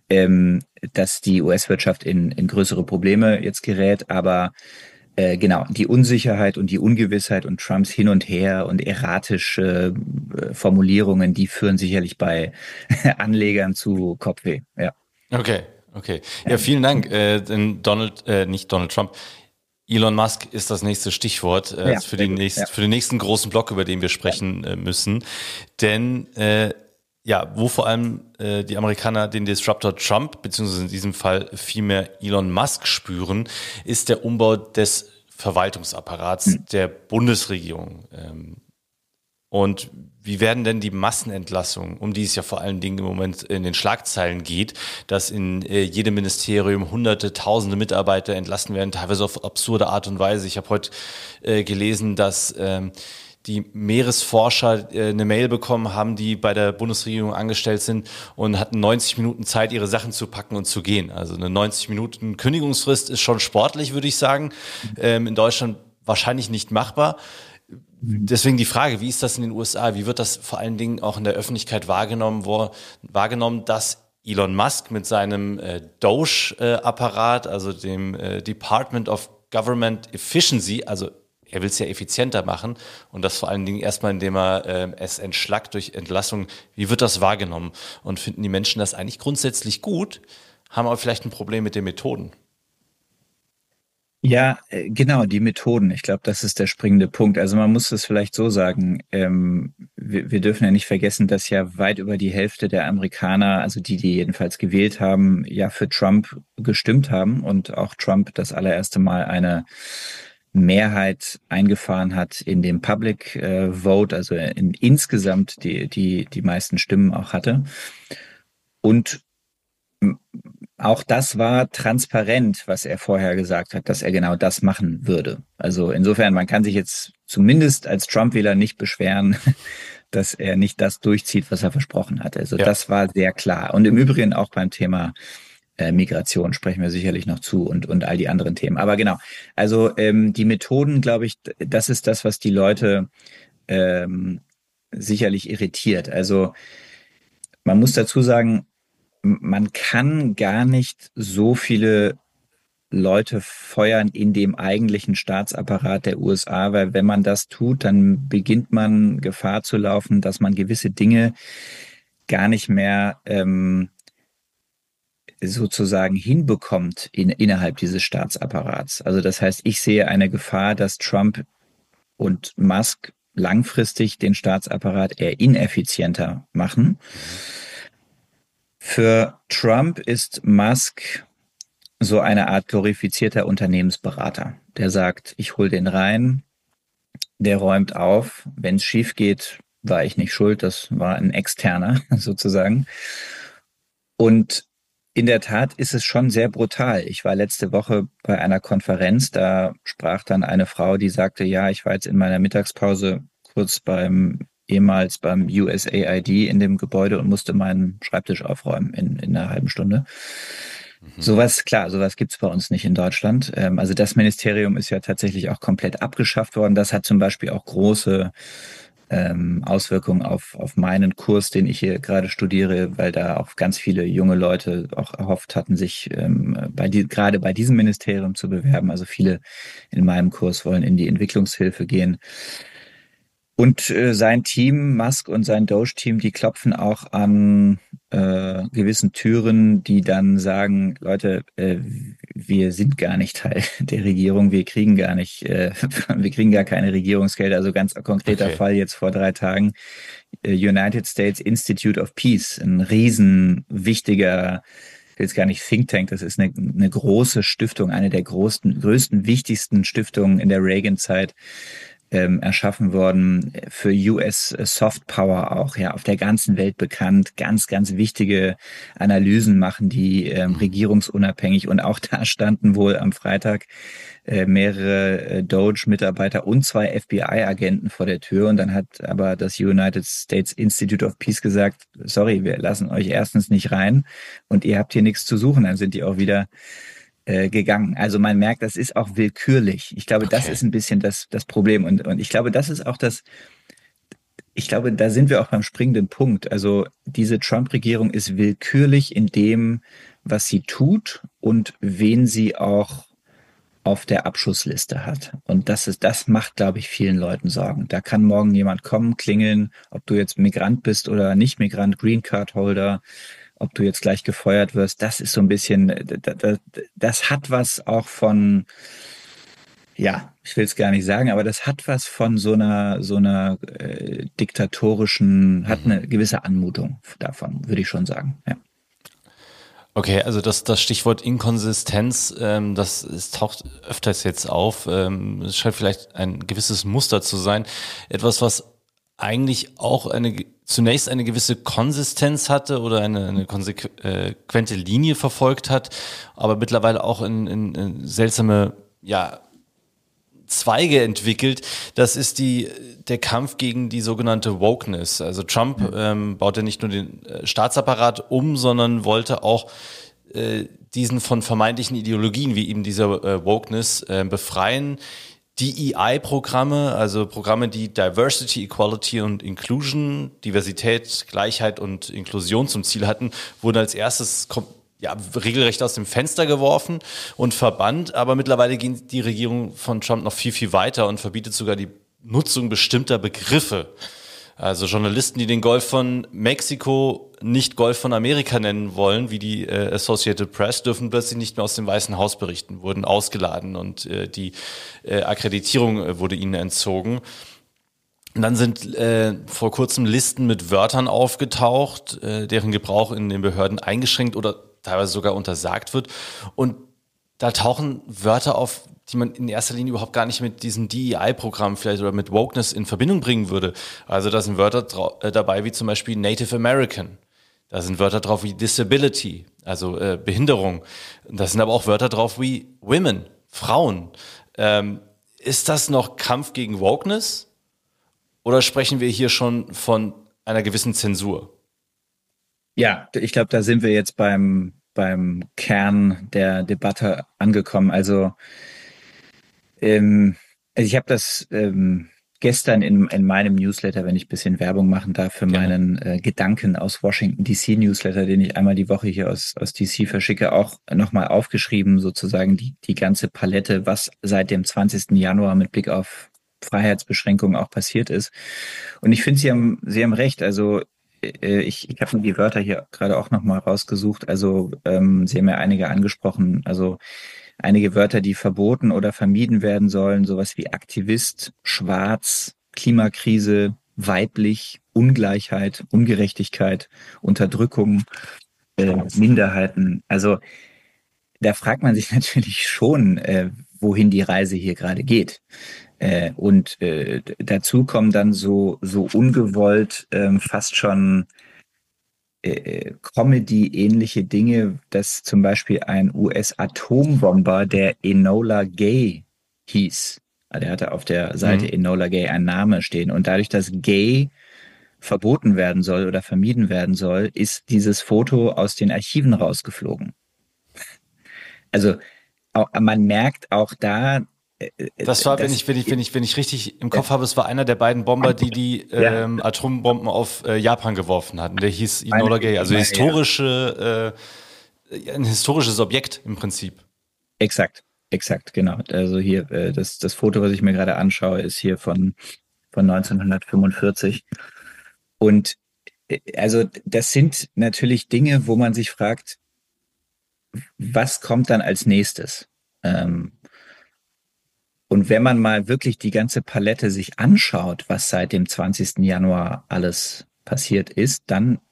dass die US-Wirtschaft in größere Probleme jetzt gerät, aber genau, die Unsicherheit und die Ungewissheit und Trumps Hin und Her und erratische Formulierungen, die führen sicherlich bei Anlegern zu Kopfweh. Ja. Okay, okay. Ja, vielen Dank. Denn nicht Donald Trump, Elon Musk ist das nächste Stichwort Ja, für sehr gut. Ja. für den nächsten großen Block, über den wir sprechen müssen. Denn ja, wo vor allem die Amerikaner den Disruptor Trump, beziehungsweise in diesem Fall vielmehr Elon Musk spüren, ist der Umbau des Verwaltungsapparats der Bundesregierung. Und wie werden denn die Massenentlassungen, um die es ja vor allen Dingen im Moment in den Schlagzeilen geht, dass in jedem Ministerium Hunderte, Tausende Mitarbeiter entlassen werden, teilweise auf absurde Art und Weise. Ich habe heute gelesen, dass die Meeresforscher eine Mail bekommen haben, die bei der Bundesregierung angestellt sind und hatten 90 Minuten Zeit, ihre Sachen zu packen und zu gehen. Also eine 90 Minuten Kündigungsfrist ist schon sportlich, würde ich sagen. In Deutschland wahrscheinlich nicht machbar. Deswegen die Frage, wie ist das in den USA? Wie wird das vor allen Dingen auch in der Öffentlichkeit wahrgenommen, dass Elon Musk mit seinem Doge-Apparat, also dem Department of Government Efficiency, also er will es ja effizienter machen und das vor allen Dingen erstmal, indem er es entschlackt durch Entlassung. Wie wird das wahrgenommen? Und finden die Menschen das eigentlich grundsätzlich gut, haben aber vielleicht ein Problem mit den Methoden? Ja, genau, die Methoden. Ich glaube, das ist der springende Punkt. Also man muss es vielleicht so sagen, wir dürfen ja nicht vergessen, dass ja weit über die Hälfte der Amerikaner, also die jedenfalls gewählt haben, ja für Trump gestimmt haben und auch Trump das allererste Mal eine Mehrheit eingefahren hat in dem Public Vote, also insgesamt die meisten Stimmen auch hatte. Und auch das war transparent, was er vorher gesagt hat, dass er genau das machen würde. Also insofern, man kann sich jetzt zumindest als Trump-Wähler nicht beschweren, dass er nicht das durchzieht, was er versprochen hat. Also Ja. das war sehr klar. Und im Übrigen auch beim Thema Migration sprechen wir sicherlich noch zu und all die anderen Themen. Aber genau, also die Methoden, glaube ich, das ist das, was die Leute sicherlich irritiert. Also man muss dazu sagen, man kann gar nicht so viele Leute feuern in dem eigentlichen Staatsapparat der USA, weil wenn man das tut, dann beginnt man Gefahr zu laufen, dass man gewisse Dinge gar nicht mehr sozusagen hinbekommt innerhalb dieses Staatsapparats. Also das heißt, ich sehe eine Gefahr, dass Trump und Musk langfristig den Staatsapparat eher ineffizienter machen. Für Trump ist Musk so eine Art glorifizierter Unternehmensberater, der sagt, ich hole den rein, der räumt auf, wenn es schief geht, war ich nicht schuld, das war ein Externer sozusagen. Und in der Tat ist es schon sehr brutal. Ich war letzte Woche bei einer Konferenz, da sprach dann eine Frau, die sagte, ja, ich war jetzt in meiner Mittagspause kurz ehemals beim USAID in dem Gebäude und musste meinen Schreibtisch aufräumen in einer halben Stunde. Sowas, klar, sowas gibt's bei uns nicht in Deutschland. Also das Ministerium ist ja tatsächlich auch komplett abgeschafft worden. Das hat zum Beispiel auch große Auswirkungen auf meinen Kurs, den ich hier gerade studiere, weil da auch ganz viele junge Leute auch erhofft hatten, sich gerade bei diesem Ministerium zu bewerben. Also viele in meinem Kurs wollen in die Entwicklungshilfe gehen. Und sein Team, Musk und sein Doge-Team, die klopfen auch an gewissen Türen, die dann sagen, Leute, wir sind gar nicht Teil der Regierung, wir kriegen gar nicht, wir kriegen gar keine Regierungsgelder. Also ganz konkreter Fall jetzt vor 3 Tagen, United States Institute of Peace, ein riesen wichtiger will jetzt gar nicht Think Tank, das ist eine große Stiftung, eine der größten, wichtigsten Stiftungen in der Reagan-Zeit, erschaffen worden, für US Soft Power auch, ja, auf der ganzen Welt bekannt, ganz, ganz wichtige Analysen machen die regierungsunabhängig, und auch da standen wohl am Freitag mehrere Doge-Mitarbeiter und 2 FBI-Agenten vor der Tür, und dann hat aber das United States Institute of Peace gesagt, sorry, wir lassen euch erstens nicht rein und ihr habt hier nichts zu suchen. Dann sind die auch wieder gegangen. Also man merkt, das ist auch willkürlich. Ich glaube, das Okay. ist ein bisschen das Problem. Und ich glaube, das ist auch ich glaube, da sind wir auch beim springenden Punkt. Also diese Trump-Regierung ist willkürlich in dem, was sie tut und wen sie auch auf der Abschussliste hat. Und das macht, glaube ich, vielen Leuten Sorgen. Da kann morgen jemand kommen, klingeln, ob du jetzt Migrant bist oder nicht Migrant, Green Card Holder, ob du jetzt gleich gefeuert wirst. Das ist so ein bisschen, das hat was auch von, ja, ich will es gar nicht sagen, aber das hat was von so einer diktatorischen, hat Mhm. eine gewisse Anmutung davon, würde ich schon sagen. Ja. Okay, also das Stichwort Inkonsistenz, es taucht öfters jetzt auf. Es scheint vielleicht ein gewisses Muster zu sein. Etwas, was eigentlich auch zunächst eine gewisse Konsistenz hatte oder eine konsequente Linie verfolgt hat, aber mittlerweile auch in seltsame, ja, Zweige entwickelt. Das ist der Kampf gegen die sogenannte Wokeness. Also Trump baut ja nicht nur den Staatsapparat um, sondern wollte auch diesen von vermeintlichen Ideologien wie eben dieser Wokeness befreien. DEI-Programme, also Programme, die Diversity, Equality und Inclusion, Diversität, Gleichheit und Inklusion zum Ziel hatten, wurden als erstes regelrecht aus dem Fenster geworfen und verbannt. Aber mittlerweile geht die Regierung von Trump noch viel, viel weiter und verbietet sogar die Nutzung bestimmter Begriffe. Also Journalisten, die den Golf von Mexiko nicht Golf von Amerika nennen wollen, wie die Associated Press, dürfen plötzlich nicht mehr aus dem Weißen Haus berichten, wurden ausgeladen und die Akkreditierung wurde ihnen entzogen. Und dann sind vor kurzem Listen mit Wörtern aufgetaucht, deren Gebrauch in den Behörden eingeschränkt oder teilweise sogar untersagt wird. Und da tauchen Wörter auf, die man in erster Linie überhaupt gar nicht mit diesem DEI-Programm vielleicht oder mit Wokeness in Verbindung bringen würde. Also da sind Wörter dabei wie zum Beispiel Native American. Da sind Wörter drauf wie Disability, also Behinderung. Da sind aber auch Wörter drauf wie Women, Frauen. Ist das noch Kampf gegen Wokeness? Oder sprechen wir hier schon von einer gewissen Zensur? Ja, ich glaube, da sind wir jetzt beim Kern der Debatte angekommen. Ähm, also ich habe das gestern in meinem Newsletter, wenn ich ein bisschen Werbung machen darf, für Gerne. meinen Gedanken aus Washington DC Newsletter, den ich einmal die Woche hier aus DC verschicke, auch nochmal aufgeschrieben, sozusagen die ganze Palette, was seit dem 20. Januar mit Blick auf Freiheitsbeschränkungen auch passiert ist. Und ich finde, Sie haben recht. Also ich habe mir die Wörter hier gerade auch nochmal rausgesucht. Also Sie haben ja einige angesprochen. Also einige Wörter, die verboten oder vermieden werden sollen, sowas wie Aktivist, schwarz, Klimakrise, weiblich, Ungleichheit, Ungerechtigkeit, Unterdrückung, Minderheiten. Also da fragt man sich natürlich schon, wohin die Reise hier gerade geht. Und dazu kommen dann so ungewollt fast schon Comedy-ähnliche Dinge, dass zum Beispiel ein US-Atombomber, der Enola Gay hieß, der hatte auf der Seite Mhm. Enola Gay einen Namen stehen. Und dadurch, dass Gay verboten werden soll oder vermieden werden soll, ist dieses Foto aus den Archiven rausgeflogen. Also man merkt auch da, Das war, dass wenn ich richtig im ja, Kopf habe, es war einer der beiden Bomber, die ja, Atombomben auf Japan geworfen hatten. Der hieß Enola Gay, ich also meine ja. ein historisches Objekt im Prinzip. Exakt, exakt, genau. Also hier, das Foto, was ich mir gerade anschaue, ist hier von 1945. Und also das sind natürlich Dinge, wo man sich fragt, was kommt dann als nächstes? Ähm, und wenn man mal wirklich die ganze Palette sich anschaut, was seit dem 20. Januar alles passiert ist, dann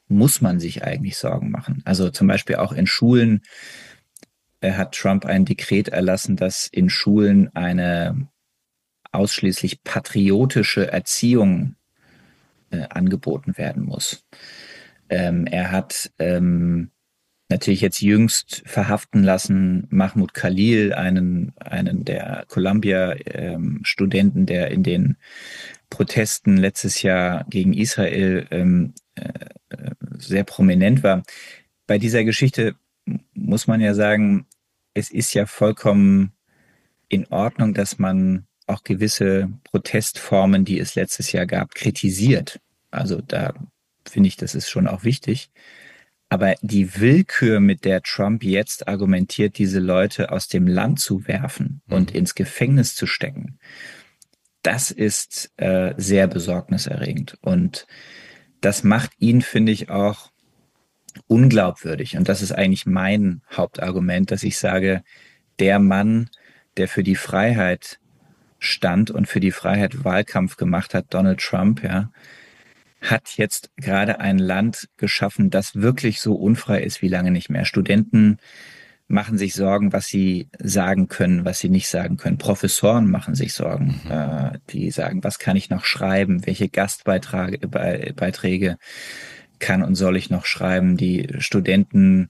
muss man sich eigentlich Sorgen machen? Also zum Beispiel auch in Schulen hat Trump ein Dekret erlassen, dass in Schulen eine ausschließlich patriotische Erziehung angeboten werden muss. Er hat natürlich jetzt jüngst verhaften lassen Mahmoud Khalil, einen der Columbia-Studenten, der in den Protesten letztes Jahr gegen Israel sehr prominent war. Bei dieser Geschichte muss man ja sagen, es ist ja vollkommen in Ordnung, dass man auch gewisse Protestformen, die es letztes Jahr gab, kritisiert. Also da finde ich, das ist schon auch wichtig. Aber die Willkür, mit der Trump jetzt argumentiert, diese Leute aus dem Land zu werfen und ins Gefängnis zu stecken, das ist sehr besorgniserregend. Und das macht ihn, finde ich, auch unglaubwürdig. Und das ist eigentlich mein Hauptargument, dass ich sage, der Mann, der für die Freiheit stand und für die Freiheit Wahlkampf gemacht hat, Donald Trump, ja, hat jetzt gerade ein Land geschaffen, das wirklich so unfrei ist wie lange nicht mehr. Studenten machen sich Sorgen, was sie sagen können, was sie nicht sagen können. Professoren machen sich Sorgen. Die sagen, was kann ich noch schreiben? Welche Gastbeiträge kann und soll ich noch schreiben? Die Studenten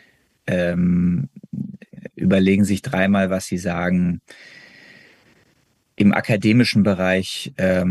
überlegen sich dreimal, was sie sagen. Im akademischen Bereich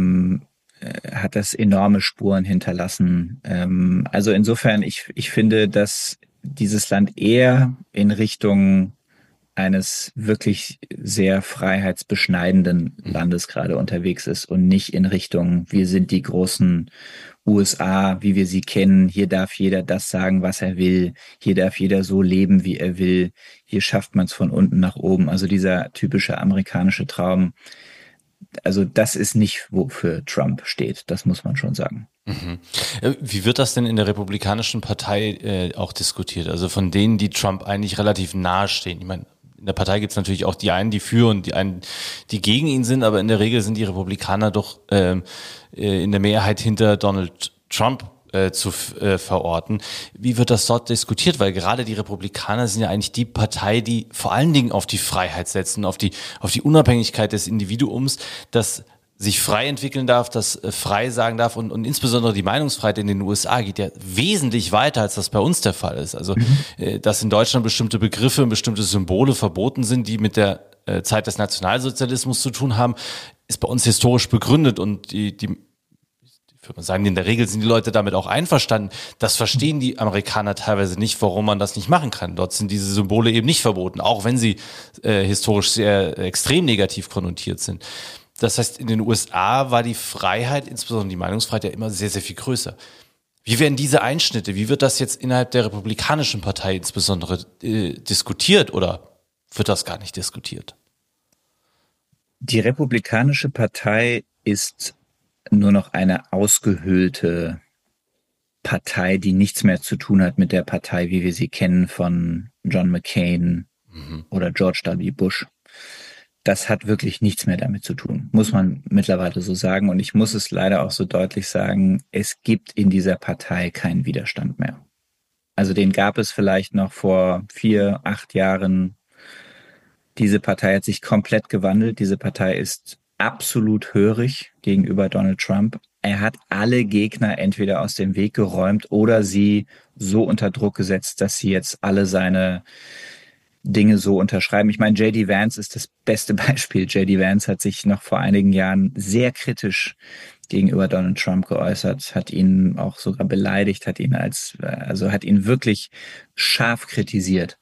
hat das enorme Spuren hinterlassen. Also insofern, ich finde, dass dieses Land eher in Richtung eines wirklich sehr freiheitsbeschneidenden Landes gerade unterwegs ist und nicht in Richtung, wir sind die großen USA, wie wir sie kennen. Hier darf jeder das sagen, was er will. Hier darf jeder so leben, wie er will. Hier schafft man es von unten nach oben. Also dieser typische amerikanische Traum. Also das ist nicht, wofür Trump steht. Das muss man schon sagen. Wie wird das denn in der Republikanischen Partei auch diskutiert? Also von denen, die Trump eigentlich relativ nahe stehen. Ich meine, in der Partei gibt es natürlich auch die einen, die für und die einen, die gegen ihn sind, aber in der Regel sind die Republikaner doch in der Mehrheit hinter Donald Trump zu verorten. Wie wird das dort diskutiert? Weil gerade die Republikaner sind ja eigentlich die Partei, die vor allen Dingen auf die Freiheit setzen, auf die Unabhängigkeit des Individuums, das sich frei entwickeln darf, das frei sagen darf und insbesondere die Meinungsfreiheit in den USA geht ja wesentlich weiter, als das bei uns der Fall ist. Also, dass in Deutschland bestimmte Begriffe und bestimmte Symbole verboten sind, die mit der Zeit des Nationalsozialismus zu tun haben, ist bei uns historisch begründet und ich würde mal sagen, in der Regel sind die Leute damit auch einverstanden. Das verstehen die Amerikaner teilweise nicht, warum man das nicht machen kann. Dort sind diese Symbole eben nicht verboten, auch wenn sie historisch sehr extrem negativ konnotiert sind. Das heißt, in den USA war die Freiheit, insbesondere die Meinungsfreiheit, ja immer sehr, sehr viel größer. Wie werden diese Einschnitte, wie wird das jetzt innerhalb der Republikanischen Partei insbesondere diskutiert oder wird das gar nicht diskutiert? Die Republikanische Partei ist nur noch eine ausgehöhlte Partei, die nichts mehr zu tun hat mit der Partei, wie wir sie kennen von John McCain oder George W. Bush. Das hat wirklich nichts mehr damit zu tun, muss man mittlerweile so sagen. Und ich muss es leider auch so deutlich sagen, es gibt in dieser Partei keinen Widerstand mehr. Also den gab es vielleicht noch vor 4, 8 Jahren. Diese Partei hat sich komplett gewandelt. Diese Partei ist absolut hörig gegenüber Donald Trump. Er hat alle Gegner entweder aus dem Weg geräumt oder sie so unter Druck gesetzt, dass sie jetzt alle seine Dinge so unterschreiben. Ich meine, J.D. Vance ist das beste Beispiel. J.D. Vance hat sich noch vor einigen Jahren sehr kritisch gegenüber Donald Trump geäußert, hat ihn auch sogar beleidigt, hat ihn wirklich scharf kritisiert.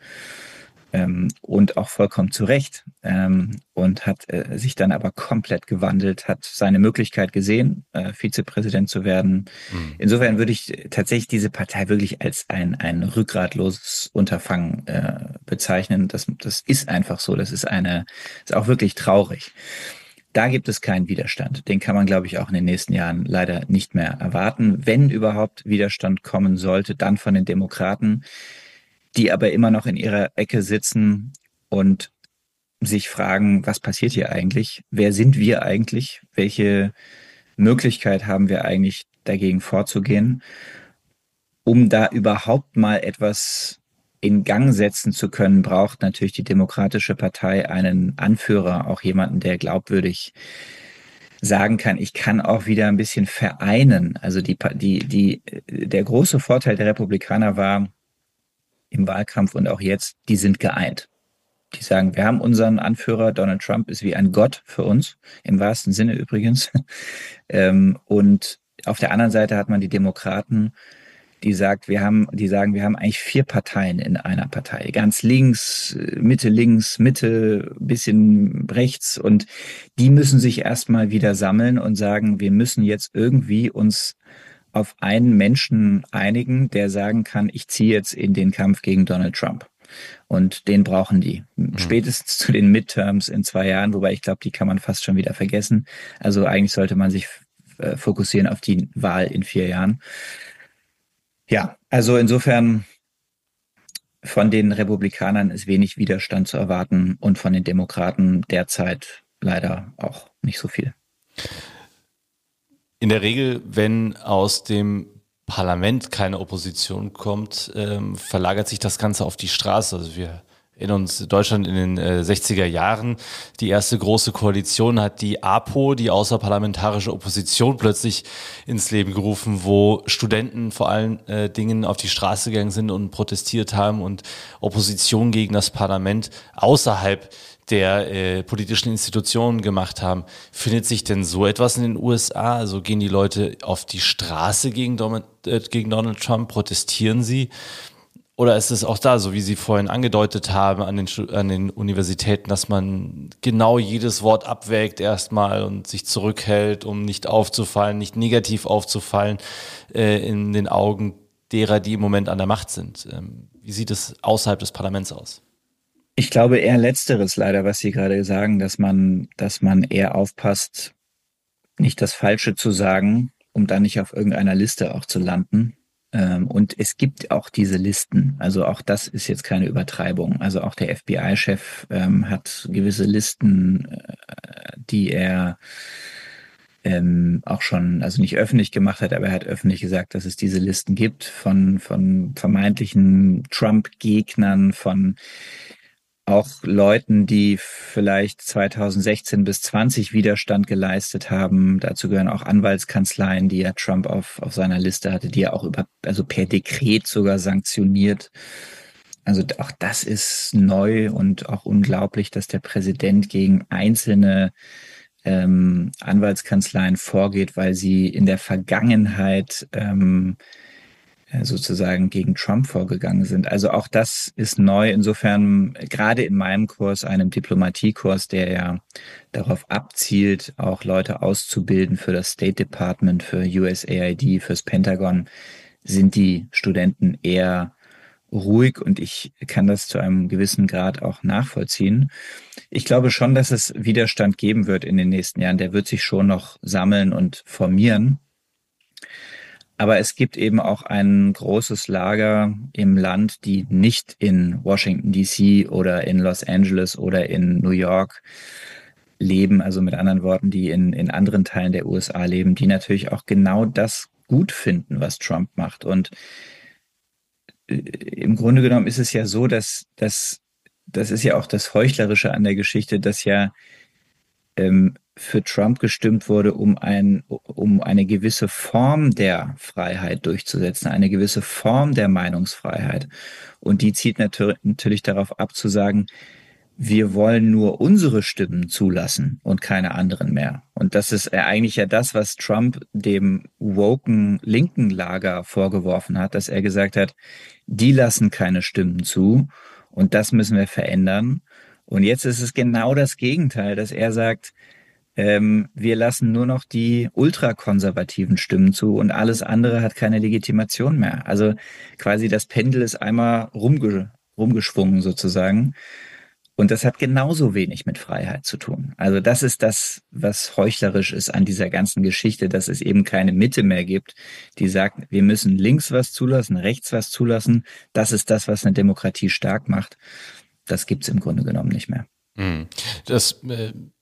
Und auch vollkommen zu Recht, und hat sich dann aber komplett gewandelt, hat seine Möglichkeit gesehen, Vizepräsident zu werden. Insofern würde ich tatsächlich diese Partei wirklich als ein rückgratloses Unterfangen bezeichnen. Das ist einfach so. Das ist auch wirklich traurig. Da gibt es keinen Widerstand. Den kann man, glaube ich, auch in den nächsten Jahren leider nicht mehr erwarten. Wenn überhaupt Widerstand kommen sollte, dann von den Demokraten, die aber immer noch in ihrer Ecke sitzen und sich fragen, was passiert hier eigentlich? Wer sind wir eigentlich? Welche Möglichkeit haben wir eigentlich, dagegen vorzugehen? um da überhaupt mal etwas in Gang setzen zu können, braucht natürlich die Demokratische Partei einen Anführer, auch jemanden, der glaubwürdig sagen kann, ich kann auch wieder ein bisschen vereinen. Also der große Vorteil der Republikaner war im Wahlkampf und auch jetzt, die sind geeint. Die sagen, wir haben unseren Anführer, Donald Trump ist wie ein Gott für uns, im wahrsten Sinne übrigens. Und auf der anderen Seite hat man die Demokraten, die sagen, wir haben eigentlich vier Parteien in einer Partei. Ganz links, Mitte, bisschen rechts. Und die müssen sich erstmal wieder sammeln und sagen, wir müssen jetzt irgendwie uns auf einen Menschen einigen, der sagen kann, ich ziehe jetzt in den Kampf gegen Donald Trump. Und den brauchen die. Mhm. Spätestens zu den Midterms in 2 Jahren, wobei ich glaube, die kann man fast schon wieder vergessen. Also eigentlich sollte man sich fokussieren auf die Wahl in 4 Jahren. Ja, also insofern von den Republikanern ist wenig Widerstand zu erwarten und von den Demokraten derzeit leider auch nicht so viel. In der Regel, wenn aus dem Parlament keine Opposition kommt, verlagert sich das Ganze auf die Straße. Also wir erinnern uns, Deutschland in den 60er Jahren, die erste große Koalition hat die APO, die außerparlamentarische Opposition, plötzlich ins Leben gerufen, wo Studenten vor allen Dingen auf die Straße gegangen sind und protestiert haben und Opposition gegen das Parlament außerhalb der politischen Institutionen gemacht haben. Findet sich denn so etwas in den USA? Also gehen die Leute auf die Straße gegen Donald Trump, protestieren sie? Oder ist es auch da, so wie Sie vorhin angedeutet haben, an den Universitäten, dass man genau jedes Wort abwägt erstmal und sich zurückhält, um nicht aufzufallen, nicht negativ aufzufallen in den Augen derer, die im Moment an der Macht sind? Wie sieht es außerhalb des Parlaments aus? Ich glaube eher Letzteres leider, was Sie gerade sagen, dass man eher aufpasst, nicht das Falsche zu sagen, um dann nicht auf irgendeiner Liste auch zu landen. Und es gibt auch diese Listen. Also auch das ist jetzt keine Übertreibung. Also auch der FBI-Chef hat gewisse Listen, die er auch schon, also nicht öffentlich gemacht hat, aber er hat öffentlich gesagt, dass es diese Listen gibt von vermeintlichen Trump-Gegnern, von auch Leuten, die vielleicht 2016 bis 20 Widerstand geleistet haben. Dazu gehören auch Anwaltskanzleien, die ja Trump auf seiner Liste hatte, die er auch also per Dekret sogar sanktioniert. Also auch das ist neu und auch unglaublich, dass der Präsident gegen einzelne Anwaltskanzleien vorgeht, weil sie in der Vergangenheit sozusagen gegen Trump vorgegangen sind. Also auch das ist neu. Insofern, gerade in meinem Kurs, einem Diplomatiekurs, der ja darauf abzielt, auch Leute auszubilden für das State Department, für USAID, fürs Pentagon, sind die Studenten eher ruhig und ich kann das zu einem gewissen Grad auch nachvollziehen. Ich glaube schon, dass es Widerstand geben wird in den nächsten Jahren. Der wird sich schon noch sammeln und formieren. Aber es gibt eben auch ein großes Lager im Land, die nicht in Washington, DC oder in Los Angeles oder in New York leben, also mit anderen Worten, die in anderen Teilen der USA leben, die natürlich auch genau das gut finden, was Trump macht. Und im Grunde genommen ist es ja so, das ist ja auch das Heuchlerische an der Geschichte, dass ja für Trump gestimmt wurde, um eine gewisse Form der Freiheit durchzusetzen, eine gewisse Form der Meinungsfreiheit. Und die zieht natürlich darauf ab zu sagen, wir wollen nur unsere Stimmen zulassen und keine anderen mehr. Und das ist eigentlich ja das, was Trump dem woken linken Lager vorgeworfen hat, dass er gesagt hat, die lassen keine Stimmen zu und das müssen wir verändern. Und jetzt ist es genau das Gegenteil, dass er sagt, wir lassen nur noch die ultrakonservativen Stimmen zu und alles andere hat keine Legitimation mehr. Also quasi das Pendel ist einmal rumgeschwungen sozusagen. Und das hat genauso wenig mit Freiheit zu tun. Also das ist das, was heuchlerisch ist an dieser ganzen Geschichte, dass es eben keine Mitte mehr gibt, die sagt, wir müssen links was zulassen, rechts was zulassen. Das ist das, was eine Demokratie stark macht. Das gibt's im Grunde genommen nicht mehr. Mhm. Das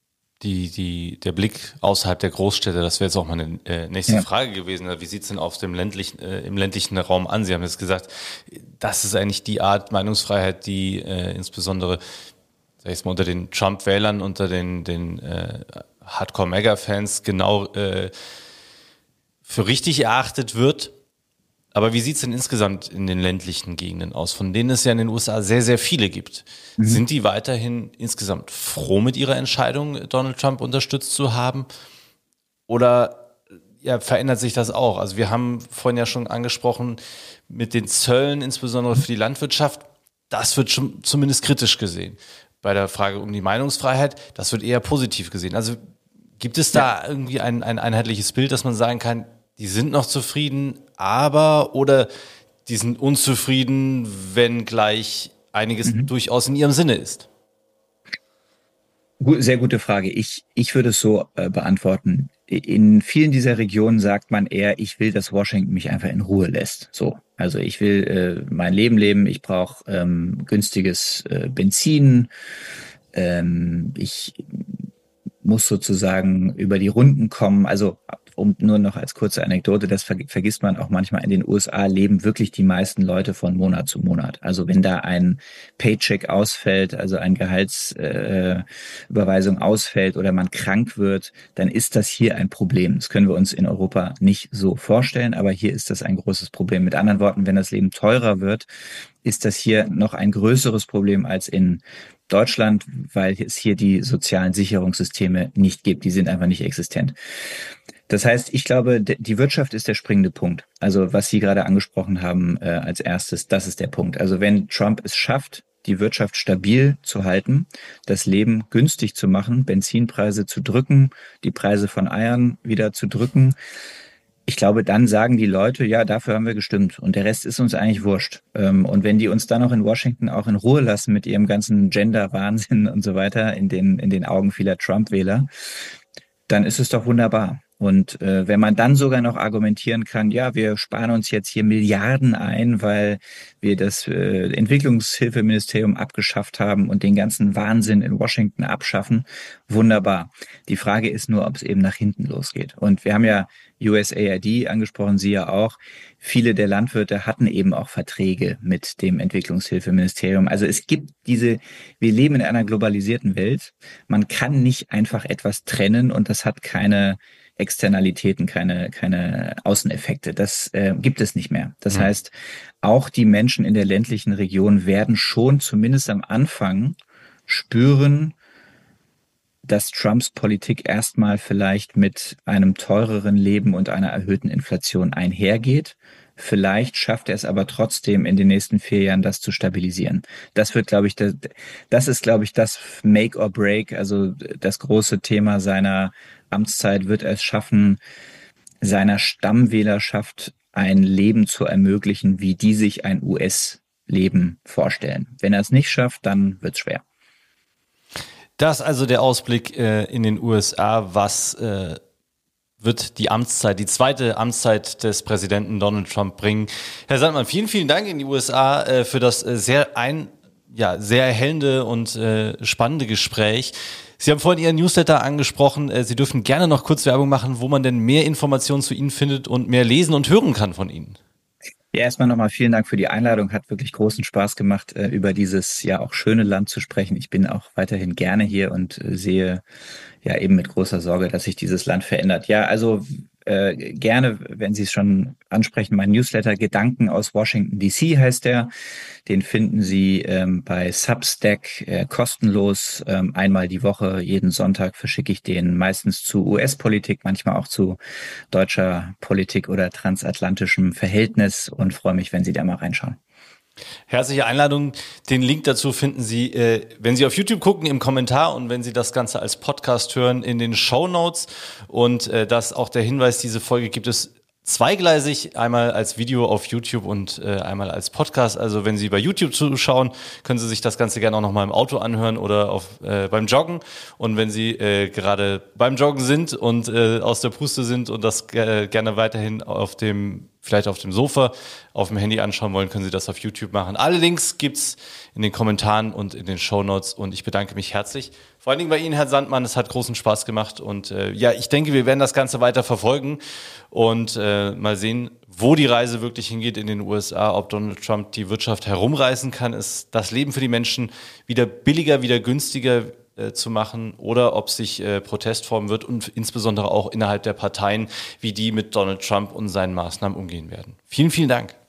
der Blick außerhalb der Großstädte, das wäre jetzt auch meine nächste Frage gewesen. Wie sieht's denn auf dem im ländlichen Raum an? Sie haben jetzt gesagt, das ist eigentlich die Art Meinungsfreiheit, die insbesondere, sag ich jetzt mal, unter den Trump-Wählern, unter den Hardcore-Mega-Fans genau für richtig erachtet wird. Aber wie sieht's denn insgesamt in den ländlichen Gegenden aus, von denen es ja in den USA sehr, sehr viele gibt? Sind die weiterhin insgesamt froh mit ihrer Entscheidung, Donald Trump unterstützt zu haben? Oder verändert sich das auch? Also wir haben vorhin ja schon angesprochen, mit den Zöllen, insbesondere für die Landwirtschaft, das wird schon zumindest kritisch gesehen. Bei der Frage um die Meinungsfreiheit, das wird eher positiv gesehen. Also gibt es da irgendwie ein einheitliches Bild, dass man sagen kann, die sind noch zufrieden, oder die sind unzufrieden, wenn gleich einiges durchaus in ihrem Sinne ist? Sehr gute Frage. Ich würde es so beantworten. In vielen dieser Regionen sagt man eher, ich will, dass Washington mich einfach in Ruhe lässt. So, also ich will mein Leben leben. Ich brauche günstiges Benzin. Ich muss sozusagen über die Runden kommen. Also nur noch als kurze Anekdote, das vergisst man auch manchmal, in den USA leben wirklich die meisten Leute von Monat zu Monat. Also wenn da ein Paycheck ausfällt, also eine Gehaltsüberweisung ausfällt oder man krank wird, dann ist das hier ein Problem. Das können wir uns in Europa nicht so vorstellen, aber hier ist das ein großes Problem. Mit anderen Worten, wenn das Leben teurer wird, ist das hier noch ein größeres Problem als in Deutschland, weil es hier die sozialen Sicherungssysteme nicht gibt. Die sind einfach nicht existent. Das heißt, ich glaube, die Wirtschaft ist der springende Punkt. Also was Sie gerade angesprochen haben als erstes, das ist der Punkt. Also wenn Trump es schafft, die Wirtschaft stabil zu halten, das Leben günstig zu machen, Benzinpreise zu drücken, die Preise von Eiern wieder zu drücken, ich glaube, dann sagen die Leute, ja, dafür haben wir gestimmt und der Rest ist uns eigentlich wurscht. Und wenn die uns dann noch in Washington auch in Ruhe lassen mit ihrem ganzen Gender-Wahnsinn und so weiter in den Augen vieler Trump-Wähler, dann ist es doch wunderbar. Und wenn man dann sogar noch argumentieren kann, ja, wir sparen uns jetzt hier Milliarden ein, weil wir das Entwicklungshilfeministerium abgeschafft haben und den ganzen Wahnsinn in Washington abschaffen, wunderbar. Die Frage ist nur, ob es eben nach hinten losgeht. Und wir haben ja USAID angesprochen, Sie ja auch. Viele der Landwirte hatten eben auch Verträge mit dem Entwicklungshilfeministerium. Also es gibt wir leben in einer globalisierten Welt. Man kann nicht einfach etwas trennen und das hat keine Externalitäten, keine Außeneffekte. Das gibt es nicht mehr. Das heißt, auch die Menschen in der ländlichen Region werden schon zumindest am Anfang spüren, dass Trumps Politik erstmal vielleicht mit einem teureren Leben und einer erhöhten Inflation einhergeht. Vielleicht schafft er es aber trotzdem in den nächsten 4 Jahren, das zu stabilisieren. Das wird, glaube ich, das ist, glaube ich, das Make or Break, also das große Thema seiner Amtszeit. Wird er es schaffen, seiner Stammwählerschaft ein Leben zu ermöglichen, wie die sich ein US-Leben vorstellen. Wenn er es nicht schafft, dann wird es schwer. Das ist also der Ausblick in den USA. Was wird die Amtszeit, die zweite Amtszeit des Präsidenten Donald Trump bringen? Herr Sandmann, vielen, vielen Dank in die USA für das sehr erhellende und spannende Gespräch. Sie haben vorhin Ihren Newsletter angesprochen. Sie dürfen gerne noch kurz Werbung machen, wo man denn mehr Informationen zu Ihnen findet und mehr lesen und hören kann von Ihnen. Ja, erstmal nochmal vielen Dank für die Einladung. Hat wirklich großen Spaß gemacht, über dieses ja auch schöne Land zu sprechen. Ich bin auch weiterhin gerne hier und sehe ja eben mit großer Sorge, dass sich dieses Land verändert. Ja, also gerne, wenn Sie es schon ansprechen, mein Newsletter Gedanken aus Washington DC heißt der. Den finden Sie bei Substack kostenlos. Einmal die Woche, jeden Sonntag verschicke ich den, meistens zu US-Politik, manchmal auch zu deutscher Politik oder transatlantischem Verhältnis und freue mich, wenn Sie da mal reinschauen. Herzliche Einladung. Den Link dazu finden Sie, wenn Sie auf YouTube gucken, im Kommentar und wenn Sie das Ganze als Podcast hören, in den Shownotes. Und das auch der Hinweis, diese Folge gibt es zweigleisig, einmal als Video auf YouTube und einmal als Podcast. Also wenn Sie bei YouTube zuschauen, können Sie sich das Ganze gerne auch nochmal im Auto anhören oder beim Joggen. Und wenn Sie gerade beim Joggen sind und aus der Puste sind und das gerne weiterhin vielleicht auf dem Sofa, auf dem Handy anschauen wollen, können Sie das auf YouTube machen. Alle Links gibt's in den Kommentaren und in den Shownotes und ich bedanke mich herzlich Vor allen Dingen bei Ihnen, Herr Sandmann, es hat großen Spaß gemacht und ich denke, wir werden das Ganze weiter verfolgen und mal sehen, wo die Reise wirklich hingeht in den USA, ob Donald Trump die Wirtschaft herumreißen kann, ist das Leben für die Menschen wieder billiger, wieder günstiger zu machen oder ob sich Protest formen wird und insbesondere auch innerhalb der Parteien, wie die mit Donald Trump und seinen Maßnahmen umgehen werden. Vielen, vielen Dank.